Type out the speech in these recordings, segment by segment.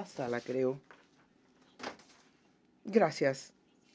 sala, creo. Gracias.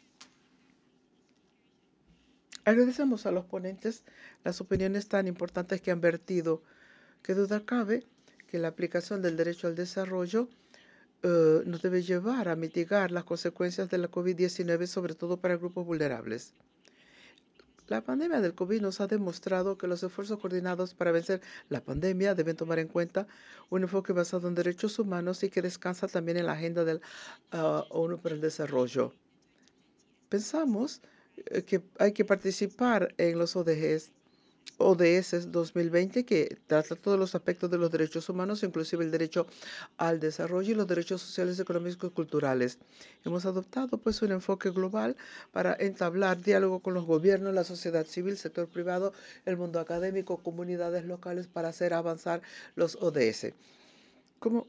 Agradecemos a los ponentes las opiniones tan importantes que han vertido. Qué duda cabe que la aplicación del derecho al desarrollo nos debe llevar a mitigar las consecuencias de la COVID-19, sobre todo para grupos vulnerables. La pandemia del COVID nos ha demostrado que los esfuerzos coordinados para vencer la pandemia deben tomar en cuenta un enfoque basado en derechos humanos y que descansa también en la agenda del ONU para el Desarrollo. Pensamos que hay que participar en los ODS 2020, que trata todos los aspectos de los derechos humanos, inclusive el derecho al desarrollo y los derechos sociales, económicos y culturales. Hemos adoptado pues un enfoque global para entablar diálogo con los gobiernos, la sociedad civil, sector privado, el mundo académico, comunidades locales para hacer avanzar los ODS. Como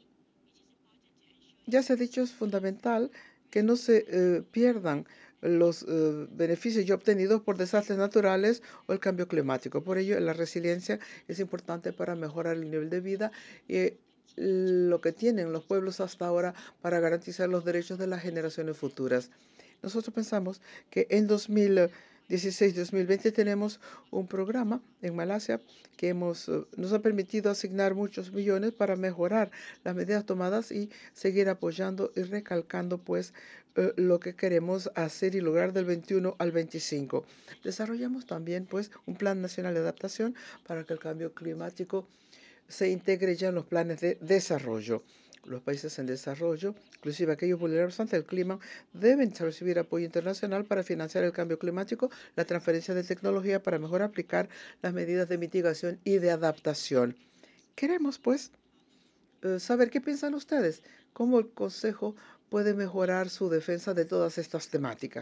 ya se ha dicho, es fundamental que no se pierdan los beneficios ya obtenidos por desastres naturales o el cambio climático. Por ello, la resiliencia es importante para mejorar el nivel de vida y lo que tienen los pueblos hasta ahora para garantizar los derechos de las generaciones futuras. Nosotros pensamos que en 2016-2020 tenemos un programa en Malasia que nos ha permitido asignar muchos millones para mejorar las medidas tomadas y seguir apoyando y recalcando pues lo que queremos hacer y lograr del 21 al 25. Desarrollamos también pues un plan nacional de adaptación para que el cambio climático se integre ya en los planes de desarrollo. Los países en desarrollo, inclusive aquellos vulnerables ante el clima, deben recibir apoyo internacional para financiar el cambio climático, la transferencia de tecnología para mejor aplicar las medidas de mitigación y de adaptación. Queremos, pues, saber qué piensan ustedes, cómo el Consejo puede mejorar su defensa de todas estas temáticas.